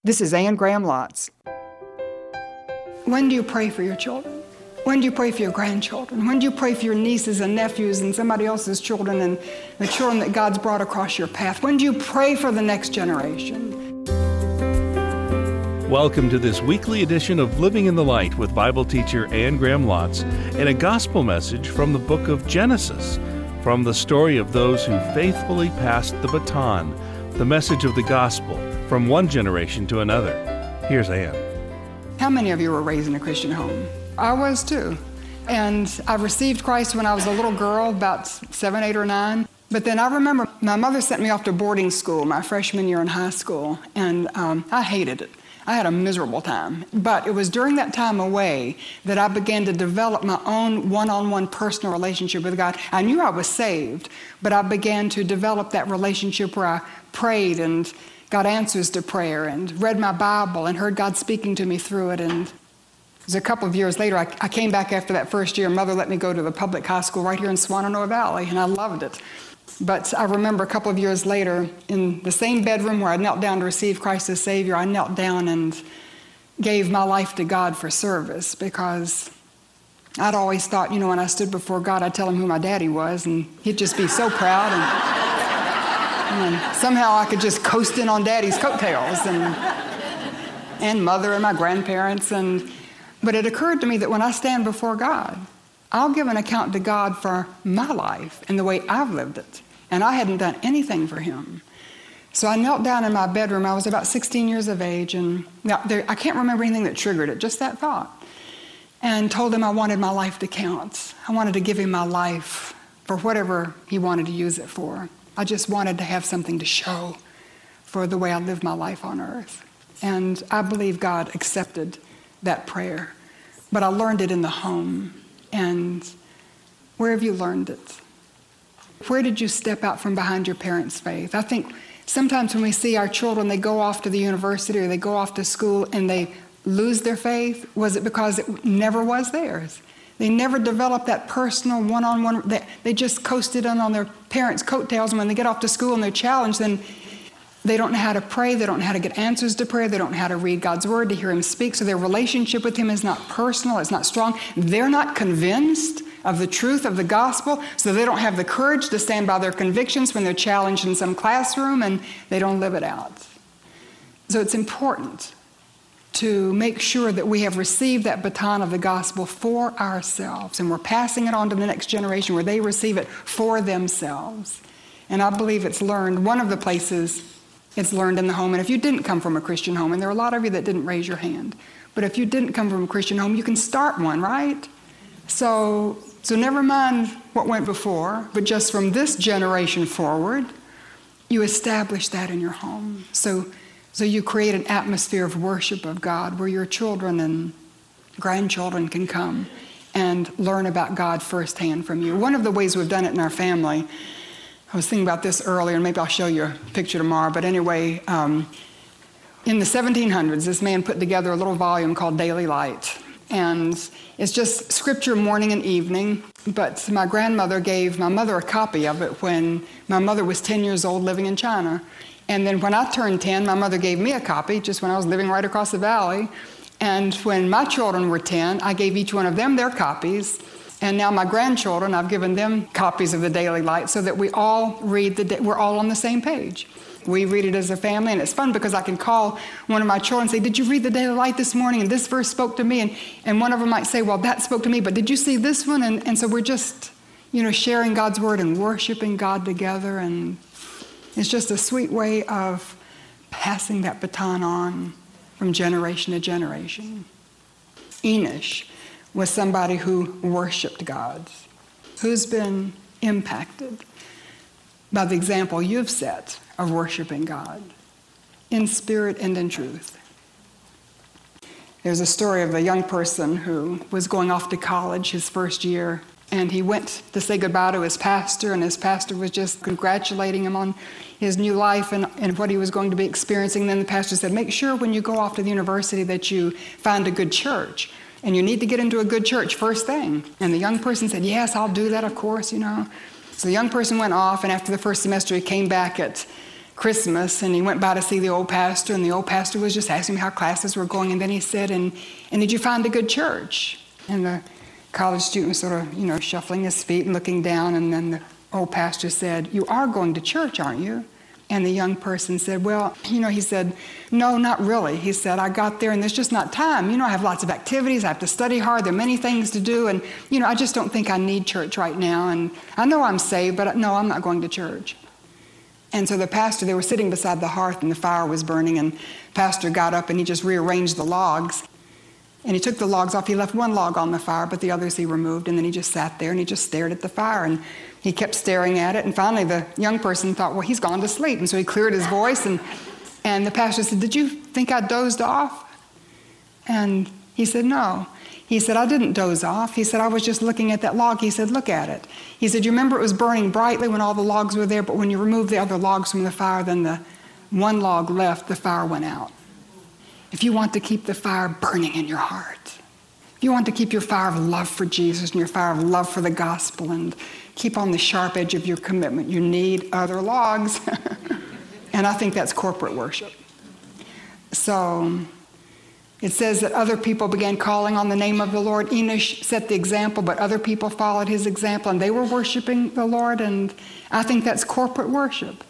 This is Anne Graham Lotz. When do you pray for your children? When do you pray for your grandchildren? When do you pray for your nieces and nephews and somebody else's children and the children that God's brought across your path? When do you pray for the next generation? Welcome to this weekly edition of Living in the Light with Bible teacher Anne Graham Lotz and a gospel message from the book of Genesis, from the story of those who faithfully passed the baton, the message of the gospel from one generation to another. Here's Anne. How many of you were raised in a Christian home? I was too. And I received Christ when I was a little girl, about 7, 8, or 9. But then I remember my mother sent me off to boarding school my freshman year in high school, and I hated it. I had a miserable time. But it was during that time away that I began to develop my own one-on-one personal relationship with God. I knew I was saved, but I began to develop that relationship where I prayed and got answers to prayer and read my Bible and heard God speaking to me through it. And it was a couple of years later, I came back after that first year. Mother let me go to the public high school right here in Swannanoa Valley, and I loved it. But I remember a couple of years later, in the same bedroom where I knelt down to receive Christ as Savior, I knelt down and gave my life to God for service, because I'd always thought, when I stood before God, I'd tell him who my daddy was, and he'd just be so proud, and somehow I could just coast in on daddy's coattails, and mother and my grandparents. But it occurred to me that when I stand before God, I'll give an account to God for my life and the way I've lived it. And I hadn't done anything for him. So I knelt down in my bedroom. I was about 16 years of age, and I can't remember anything that triggered it, just that thought. And told him I wanted my life to count. I wanted to give him my life for whatever he wanted to use it for. I just wanted to have something to show for the way I lived my life on earth. And I believe God accepted that prayer. But I learned it in the home. And where have you learned it? Where did you step out from behind your parents' faith? I think sometimes when we see our children, they go off to the university or they go off to school and they lose their faith. Was it because it never was theirs? They never developed that personal one-on-one. They just coasted on their parents' coattails, and when they get off to school and they're challenged, then they don't know how to pray. They don't know how to get answers to prayer. They don't know how to read God's word, to hear him speak. So their relationship with him is not personal. It's not strong. They're not convinced of the truth of the gospel, so they don't have the courage to stand by their convictions when they're challenged in some classroom, and they don't live it out. So it's important to make sure that we have received that baton of the gospel for ourselves, and we're passing it on to the next generation where they receive it for themselves. And I believe it's learned. One of the places it's learned in the home. And if you didn't come from a Christian home, and there are a lot of you that didn't raise your hand, but if you didn't come from a Christian home, you can start one, right? So never mind what went before, but just from this generation forward, you establish that in your home. So you create an atmosphere of worship of God where your children and grandchildren can come and learn about God firsthand from you. One of the ways we've done it in our family, I was thinking about this earlier, and maybe I'll show you a picture tomorrow, but anyway, in the 1700s, this man put together a little volume called Daily Light, and it's just scripture morning and evening, but my grandmother gave my mother a copy of it when my mother was 10 years old living in China, and then when I turned 10, my mother gave me a copy just when I was living right across the valley, and when my children were 10, I gave each one of them their copies. And now my grandchildren, I've given them copies of the Daily Light so that we all read we're all on the same page. We read it as a family, and it's fun because I can call one of my children and say, "Did you read the Daily Light this morning? And this verse spoke to me." And one of them might say, "Well, that spoke to me, but did you see this one?" And so we're just, sharing God's word and worshiping God together. And it's just a sweet way of passing that baton on from generation to generation. Enosh was somebody who worshiped God, who's been impacted by the example you've set of worshiping God in spirit and in truth. There's a story of a young person who was going off to college his first year, and he went to say goodbye to his pastor, and his pastor was just congratulating him on his new life and what he was going to be experiencing. And then the pastor said, "Make sure when you go off to the university that you find a good church. And you need to get into a good church first thing." And the young person said, "Yes, I'll do that, of course, So the young person went off, and after the first semester, he came back at Christmas, and he went by to see the old pastor, and the old pastor was just asking me how classes were going, and then he said, and did you find a good church? And the college student was sort of, shuffling his feet and looking down, and then the old pastor said, you are going to church, aren't you? And the young person said, well, he said, no, not really. He said, I got there and there's just not time. I have lots of activities. I have to study hard. There are many things to do. And, I just don't think I need church right now. And I know I'm saved, but no, I'm not going to church. And so the pastor, they were sitting beside the hearth and the fire was burning. And the pastor got up and he just rearranged the logs. And he took the logs off. He left one log on the fire, but the others he removed. And then he just sat there and he just stared at the fire. And he kept staring at it. And finally, the young person thought, well, he's gone to sleep. And so he cleared his voice. And the pastor said, did you think I dozed off? And he said, no. He said, I didn't doze off. He said, I was just looking at that log. He said, look at it. He said, you remember it was burning brightly when all the logs were there, but when you removed the other logs from the fire, then the one log left, the fire went out. If you want to keep the fire burning in your heart, if you want to keep your fire of love for Jesus and your fire of love for the gospel and keep on the sharp edge of your commitment, you need other logs. And I think that's corporate worship. So it says that other people began calling on the name of the Lord. Enosh set the example, but other people followed his example, and they were worshiping the Lord, and I think that's corporate worship.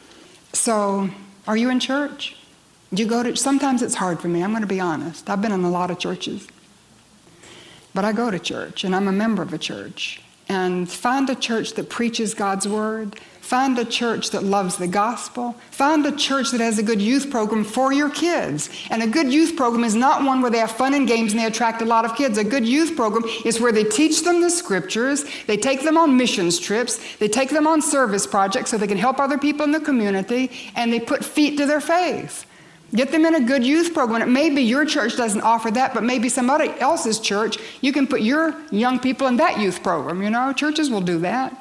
So are you in church? Do you go to? Sometimes it's hard for me. I'm going to be honest. I've been in a lot of churches. But I go to church, and I'm a member of a church. And find a church that preaches God's word. Find a church that loves the gospel. Find a church that has a good youth program for your kids. And a good youth program is not one where they have fun and games and they attract a lot of kids. A good youth program is where they teach them the scriptures, they take them on missions trips, they take them on service projects so they can help other people in the community, and they put feet to their faith. Get them in a good youth program. It may be your church doesn't offer that, but maybe somebody else's church, you can put your young people in that youth program. Churches will do that.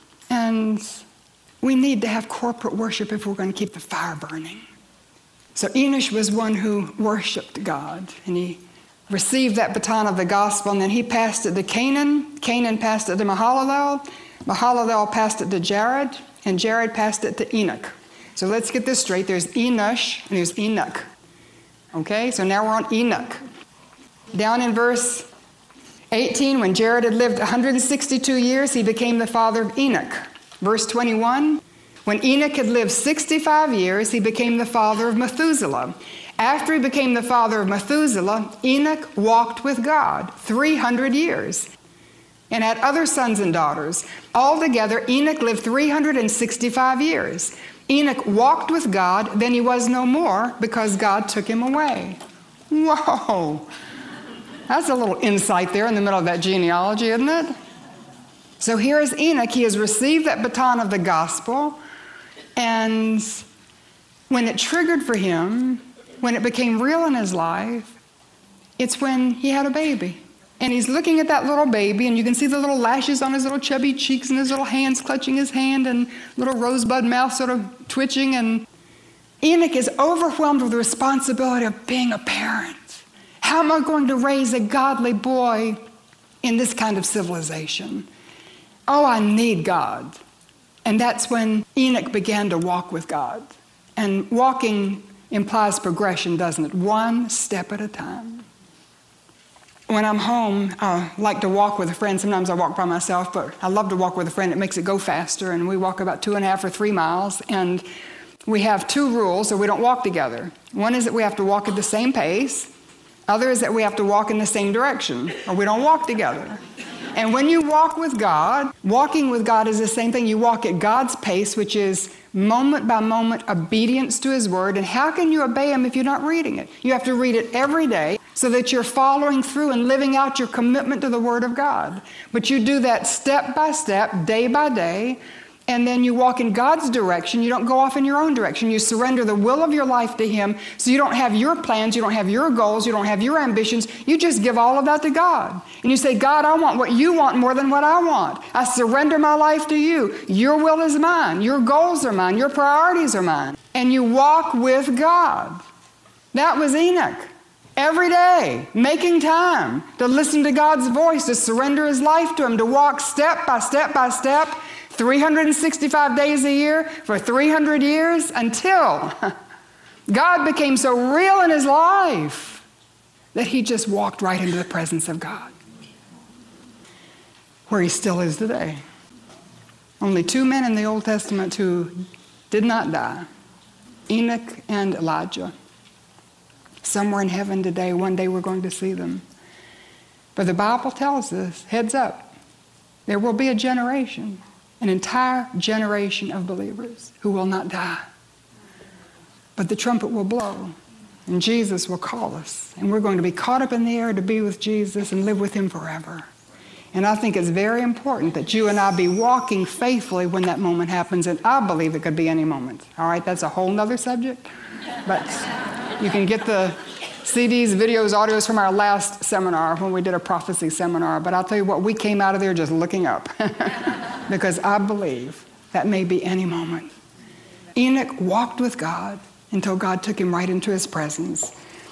And we need to have corporate worship if we're going to keep the fire burning. So Enosh was one who worshiped God, and he received that baton of the gospel, and then he passed it to Canaan. Canaan passed it to Mahalalel. Mahalalel passed it to Jared, and Jared passed it to Enoch. So let's get this straight. There's Enosh and there's Enoch. Okay, so now we're on Enoch. Down in verse 18, when Jared had lived 162 years, he became the father of Enoch. Verse 21, when Enoch had lived 65 years, he became the father of Methuselah. After he became the father of Methuselah, Enoch walked with God 300 years and had other sons and daughters. Altogether, Enoch lived 365 years. Enoch walked with God, then he was no more because God took him away. Whoa! That's a little insight there in the middle of that genealogy, isn't it? So here is Enoch. He has received that baton of the gospel, and when it triggered for him, when it became real in his life, it's when he had a baby. And he's looking at that little baby, and you can see the little lashes on his little chubby cheeks and his little hands clutching his hand and little rosebud mouth sort of twitching. And Enoch is overwhelmed with the responsibility of being a parent. How am I going to raise a godly boy in this kind of civilization? Oh, I need God. And that's when Enoch began to walk with God. And walking implies progression, doesn't it? One step at a time. When I'm home, I like to walk with a friend. Sometimes I walk by myself, but I love to walk with a friend. It makes it go faster, and we walk about 2.5 or 3 miles, and we have 2 rules, or we don't walk together. One is that we have to walk at the same pace. Other is that we have to walk in the same direction, or we don't walk together. And when you walk with God, walking with God is the same thing. You walk at God's pace, which is moment by moment obedience to his word. And how can you obey him if you're not reading it? You have to read it every day so that you're following through and living out your commitment to the word of God. But you do that step by step, day by day, and then you walk in God's direction. You don't go off in your own direction. You surrender the will of your life to him, so you don't have your plans, you don't have your goals, you don't have your ambitions. You just give all of that to God. And you say, God, I want what you want more than what I want. I surrender my life to you. Your will is mine. Your goals are mine. Your priorities are mine. And you walk with God. That was Enoch. Every day, making time to listen to God's voice, to surrender his life to him, to walk step by step by step 365 days a year for 300 years until God became so real in his life that he just walked right into the presence of God, where he still is today. Only 2 men in the Old Testament who did not die, Enoch and Elijah. Somewhere in heaven today, one day we're going to see them. But the Bible tells us, heads up, there will be a generation, an entire generation of believers who will not die. But the trumpet will blow, and Jesus will call us, and we're going to be caught up in the air to be with Jesus and live with him forever. And I think it's very important that you and I be walking faithfully when that moment happens, and I believe it could be any moment. All right, that's a whole nother subject, but you can get the CDs, videos, audios from our last seminar when we did a prophecy seminar, but I'll tell you what, we came out of there just looking up because I believe that may be any moment. Enoch walked with God until God took him right into his presence.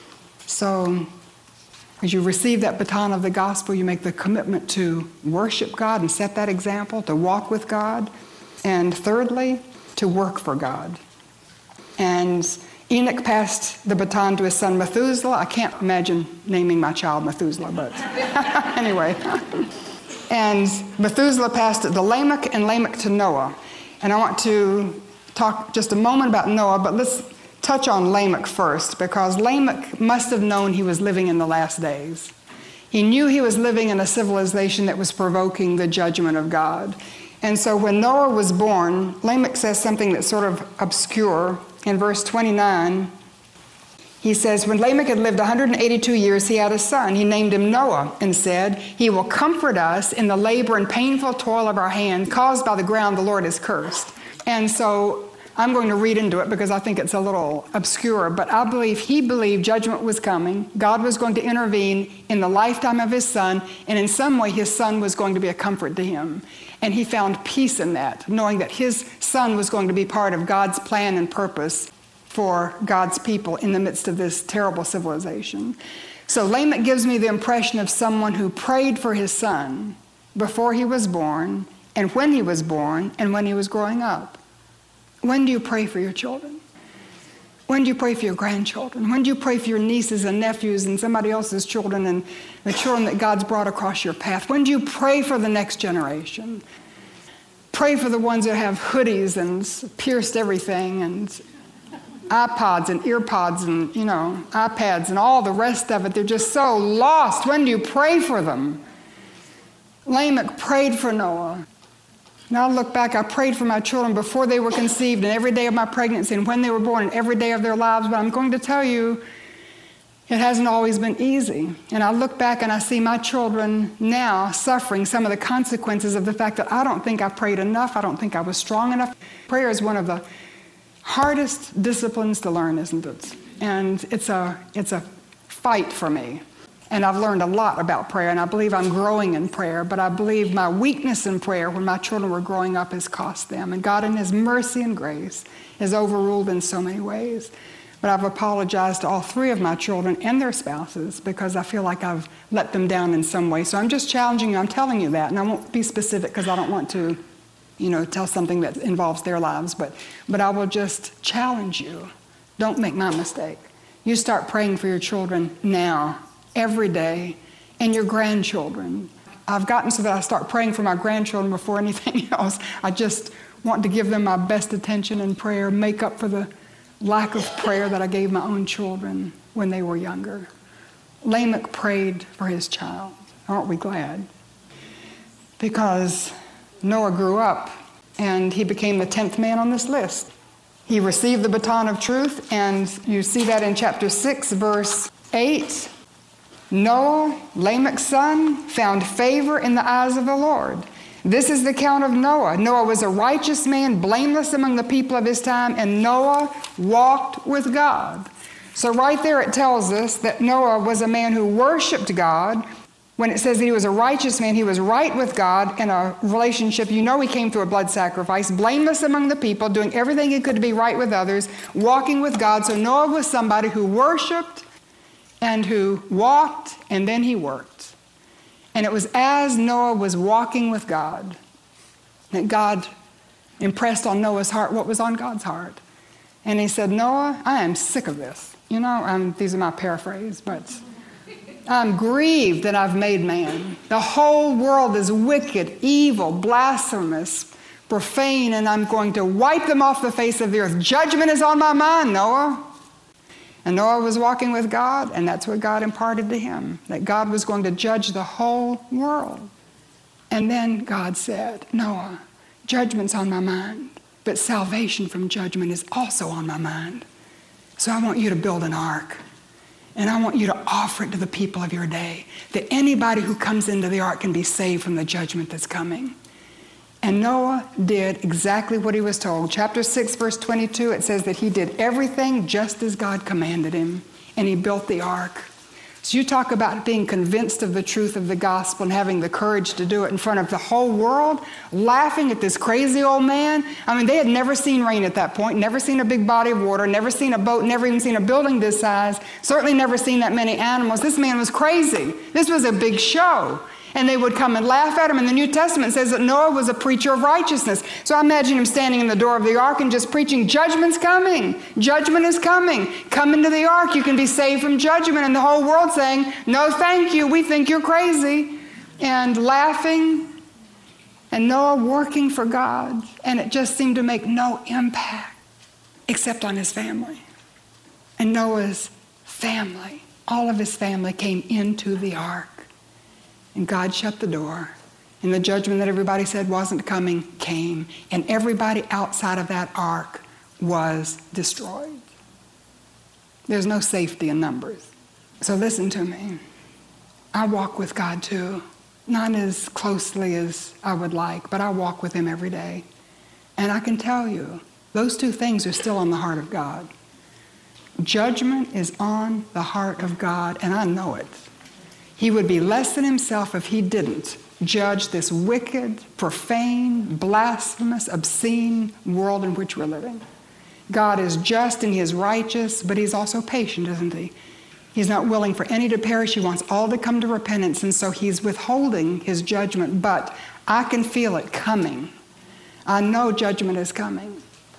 So as you receive that baton of the gospel, you make the commitment to worship God and set that example, to walk with God, and thirdly, to work for God. And Enoch passed the baton to his son Methuselah. I can't imagine naming my child Methuselah, but anyway. And Methuselah passed it to Lamech, and Lamech to Noah. And I want to talk just a moment about Noah, but let's touch on Lamech first, because Lamech must have known he was living in the last days. He knew he was living in a civilization that was provoking the judgment of God. And so when Noah was born, Lamech says something that's sort of obscure. In verse 29, he says, when Lamech had lived 182 years, he had a son. He named him Noah and said, he will comfort us in the labor and painful toil of our hands caused by the ground the Lord has cursed. And so I'm going to read into it because I think it's a little obscure, but I believe he believed judgment was coming. God was going to intervene in the lifetime of his son, and in some way his son was going to be a comfort to him. And he found peace in that, knowing that his son was going to be part of God's plan and purpose for God's people in the midst of this terrible civilization. So Lamech gives me the impression of someone who prayed for his son before he was born, and when he was born, and when he was growing up. When do you pray for your children? When do you pray for your grandchildren? When do you pray for your nieces and nephews and somebody else's children and the children that God's brought across your path? When do you pray for the next generation? Pray for the ones that have hoodies and pierced everything and iPods and earpods and, iPads and all the rest of it. They're just so lost. When do you pray for them? Lamech prayed for Noah. Now I look back, I prayed for my children before they were conceived and every day of my pregnancy and when they were born and every day of their lives. But I'm going to tell you, it hasn't always been easy. And I look back and I see my children now suffering some of the consequences of the fact that I don't think I prayed enough. I don't think I was strong enough. Prayer is one of the hardest disciplines to learn, isn't it? And it's a fight for me. And I've learned a lot about prayer, and I believe I'm growing in prayer, but I believe my weakness in prayer when my children were growing up has cost them. And God in his mercy and grace has overruled in so many ways. But I've apologized to all three of my children and their spouses because I feel like I've let them down in some way. So I'm just challenging you. I'm telling you that, and I won't be specific because I don't want to, tell something that involves their lives. But I will just challenge you. Don't make my mistake. You start praying for your children now, every day, and your grandchildren. I've gotten so that I start praying for my grandchildren before anything else. I just want to give them my best attention and prayer, make up for the lack of prayer that I gave my own children when they were younger. Lamech prayed for his child. Aren't we glad? Because Noah grew up and he became the 10th man on this list. He received the baton of truth, and you see that in chapter 6, verse 8. Noah, Lamech's son, found favor in the eyes of the Lord. This is the account of Noah. Noah was a righteous man, blameless among the people of his time, and Noah walked with God. So right there it tells us that Noah was a man who worshiped God. When it says that he was a righteous man, he was right with God in a relationship. He came through a blood sacrifice, blameless among the people, doing everything he could to be right with others, walking with God. So Noah was somebody who worshiped and who walked, and then he worked. And it was as Noah was walking with God that God impressed on Noah's heart what was on God's heart. And he said, Noah, I am sick of this. These are my paraphrase, but I'm grieved that I've made man. The whole world is wicked, evil, blasphemous, profane, and I'm going to wipe them off the face of the earth. Judgment is on my mind, Noah. And Noah was walking with God, and that's what God imparted to him, that God was going to judge the whole world. And then God said, Noah, judgment's on my mind, but salvation from judgment is also on my mind. So I want you to build an ark, and I want you to offer it to the people of your day, that anybody who comes into the ark can be saved from the judgment that's coming. And Noah did exactly what he was told. Chapter 6, verse 22, it says that he did everything just as God commanded him, and he built the ark. So you talk about being convinced of the truth of the gospel and having the courage to do it in front of the whole world, laughing at this crazy old man. They had never seen rain at that point, never seen a big body of water, never seen a boat, never even seen a building this size, certainly never seen that many animals. This man was crazy. This was a big show. And they would come and laugh at him. And the New Testament says that Noah was a preacher of righteousness. So I imagine him standing in the door of the ark and just preaching, judgment's coming. Judgment is coming. Come into the ark. You can be saved from judgment. And the whole world saying, no, thank you. We think you're crazy. And laughing. And Noah working for God. And it just seemed to make no impact except on his family. And Noah's family, all of his family came into the ark. And God shut the door, and the judgment that everybody said wasn't coming came, and everybody outside of that ark was destroyed. There's no safety in numbers. So listen to me. I walk with God too, not as closely as I would like, but I walk with him every day. And I can tell you, those two things are still on the heart of God. Judgment is on the heart of God, and I know it. He would be less than himself if he didn't judge this wicked, profane, blasphemous, obscene world in which we're living. God is just and he is righteous, but he's also patient, isn't he? He's not willing for any to perish. He wants all to come to repentance, and so he's withholding his judgment, but I can feel it coming. I know judgment is coming.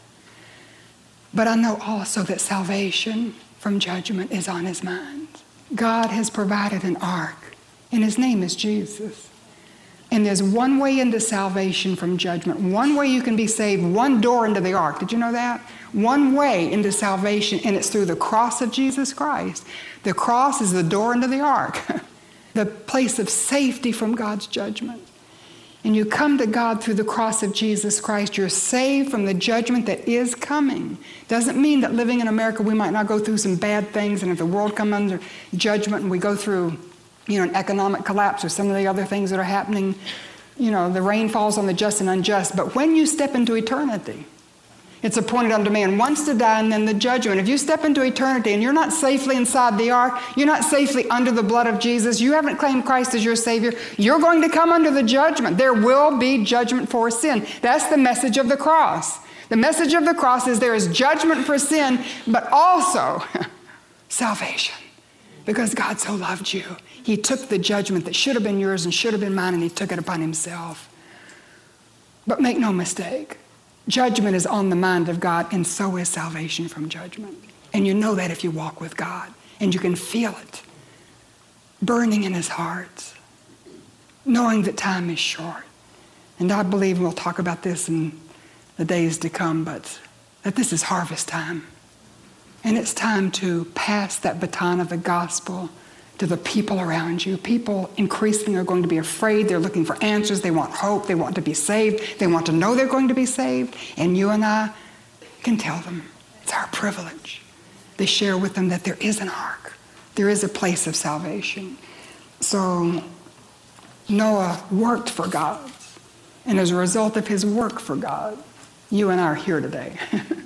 But I know also that salvation from judgment is on his mind. God has provided an ark, and his name is Jesus. And there's one way into salvation from judgment, one way you can be saved, one door into the ark. Did you know that? One way into salvation, and it's through the cross of Jesus Christ. The cross is the door into the ark, the place of safety from God's judgment. And you come to God through the cross of Jesus Christ. You're saved from the judgment that is coming. Doesn't mean that living in America we might not go through some bad things, and if the world comes under judgment and we go through, an economic collapse or some of the other things that are happening, the rain falls on the just and unjust. But when you step into eternity, it's appointed unto man once to die and then the judgment. If you step into eternity and you're not safely inside the ark, you're not safely under the blood of Jesus, you haven't claimed Christ as your Savior, you're going to come under the judgment. There will be judgment for sin. That's the message of the cross. The message of the cross is there is judgment for sin, but also salvation. Because God so loved you. He took the judgment that should have been yours and should have been mine, and he took it upon himself. But make no mistake, judgment is on the mind of God, and so is salvation from judgment. And you know that if you walk with God, and you can feel it burning in his heart, knowing that time is short. And I believe we'll talk about this in the days to come, but that this is harvest time. And it's time to pass that baton of the gospel to the people around you. People increasingly are going to be afraid. They're looking for answers. They want hope. They want to be saved. They want to know they're going to be saved. And you and I can tell them. It's our privilege. They share with them that there is an ark. There is a place of salvation. So Noah worked for God. And as a result of his work for God, you and I are here today.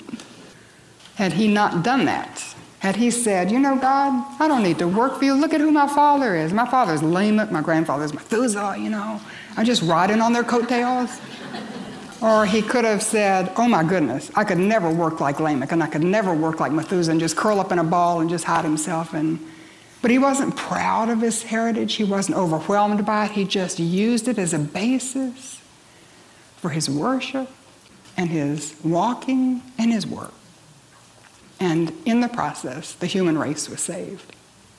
Had he not done that, had he said, God, I don't need to work for you. Look at who my father is. My father's Lamech. My grandfather's Methuselah, I'm just riding on their coattails. Or he could have said, oh my goodness, I could never work like Lamech, and I could never work like Methuselah, and just curl up in a ball and just hide himself. But he wasn't proud of his heritage. He wasn't overwhelmed by it. He just used it as a basis for his worship and his walking and his work. And in the process, the human race was saved.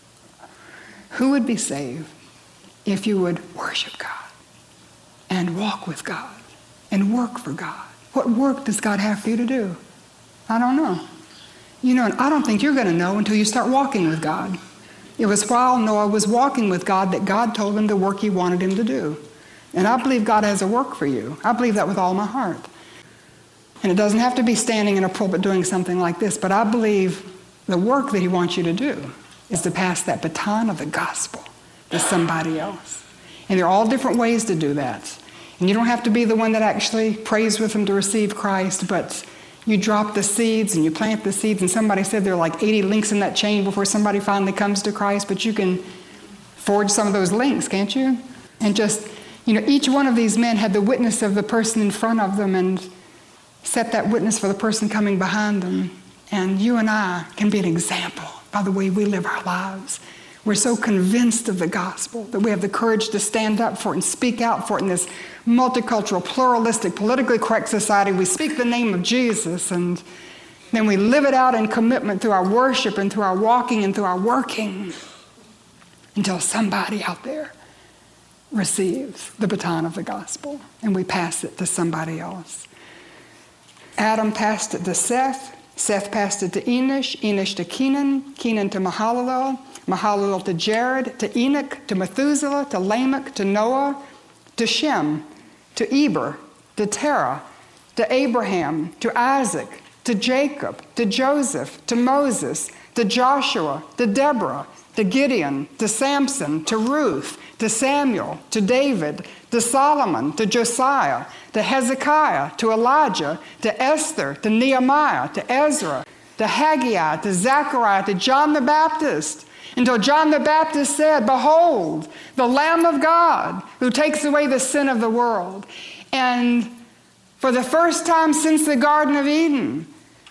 Who would be saved if you would worship God and walk with God and work for God? What work does God have for you to do? I don't know. You know, and I don't think you're going to know until you start walking with God. It was while Noah was walking with God that God told him the work he wanted him to do. And I believe God has a work for you. I believe that with all my heart. And it doesn't have to be standing in a pulpit doing something like this, but I believe the work that he wants you to do is to pass that baton of the gospel to somebody else. And there are all different ways to do that. And you don't have to be the one that actually prays with them to receive Christ, but you drop the seeds and you plant the seeds, and somebody said there are like 80 links in that chain before somebody finally comes to Christ, but you can forge some of those links, can't you? And just, you know, each one of these men had the witness of the person in front of them and set that witness for the person coming behind them. And you and I can be an example by the way we live our lives. We're so convinced of the gospel that we have the courage to stand up for it and speak out for it in this multicultural, pluralistic, politically correct society. We speak the name of Jesus, and then we live it out in commitment through our worship and through our walking and through our working until somebody out there receives the baton of the gospel and we pass it to somebody else. Adam passed it to Seth. Seth passed it to Enosh. Enosh to Kenan. Kenan to Mahalalel. Mahalalel to Jared. To Enoch. To Methuselah. To Lamech. To Noah. To Shem. To Eber. To Terah. To Abraham. To Isaac. To Jacob. To Joseph. To Moses. To Joshua. To Deborah. To Gideon. To Samson. To Ruth. To Samuel. To David. To Solomon. To Josiah. To Hezekiah. To Elijah. To Esther. To Nehemiah. To Ezra. To Haggai. To Zechariah. To John the Baptist. Until John the Baptist said, "Behold, the Lamb of God who takes away the sin of the world." And for the first time since the Garden of Eden,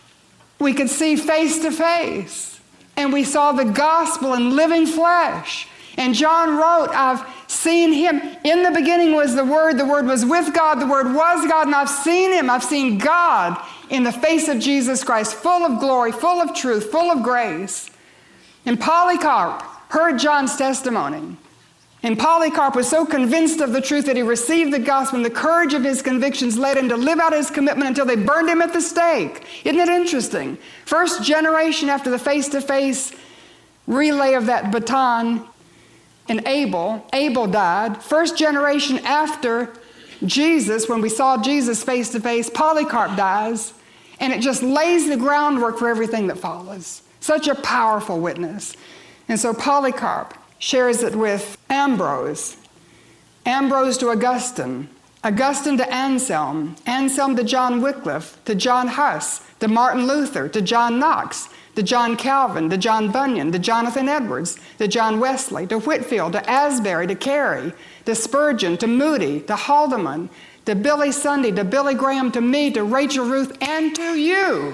we could see face to face. And we saw the gospel in living flesh. And John wrote, "I've seen him. In the beginning was the Word was with God, the Word was God, and I've seen him. I've seen God in the face of Jesus Christ, full of glory, full of truth, full of grace." And Polycarp heard John's testimony. And Polycarp was so convinced of the truth that he received the gospel, and the courage of his convictions led him to live out his commitment until they burned him at the stake. Isn't it interesting? First generation after the face-to-face relay of that baton, and Abel died. First generation after Jesus, when we saw Jesus face-to-face, Polycarp dies, and it just lays the groundwork for everything that follows. Such a powerful witness. And so Polycarp shares it with Ambrose. Ambrose to Augustine. Augustine to Anselm. Anselm to John Wycliffe. To John Huss. To Martin Luther. To John Knox. To John Calvin. To John Bunyan. To Jonathan Edwards. To John Wesley. To Whitefield. To Asbury. To Carey. To Spurgeon. To Moody. To Haldeman. To Billy Sunday. To Billy Graham. To me. To Rachel Ruth. And to you.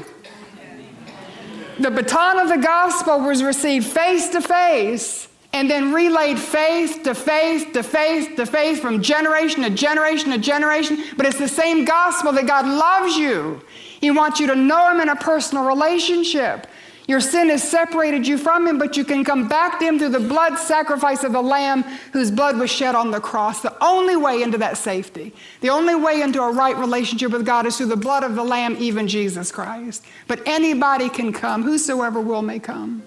The baton of the gospel was received face to face and then relayed faith to faith to faith to faith from generation to generation to generation. But it's the same gospel that God loves you. He wants you to know him in a personal relationship. Your sin has separated you from him, but you can come back to him through the blood sacrifice of the Lamb whose blood was shed on the cross. The only way into that safety, the only way into a right relationship with God is through the blood of the Lamb, even Jesus Christ. But anybody can come. Whosoever will may come.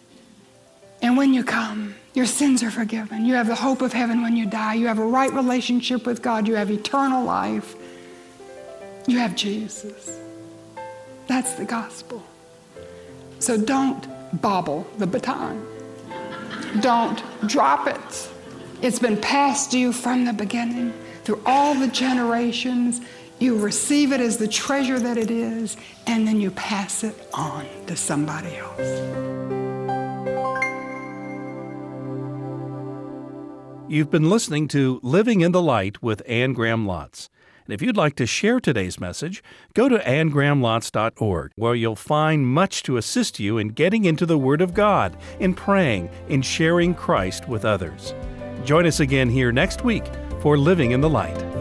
And when you come, your sins are forgiven. You have the hope of heaven when you die. You have a right relationship with God. You have eternal life. You have Jesus. That's the gospel. So don't bobble the baton. Don't drop it. It's been passed to you from the beginning, through all the generations. You receive it as the treasure that it is, and then you pass it on to somebody else. You've been listening to Living in the Light with Anne Graham Lotz. And if you'd like to share today's message, go to annegrahamlotz.org, where you'll find much to assist you in getting into the Word of God, in praying, in sharing Christ with others. Join us again here next week for Living in the Light.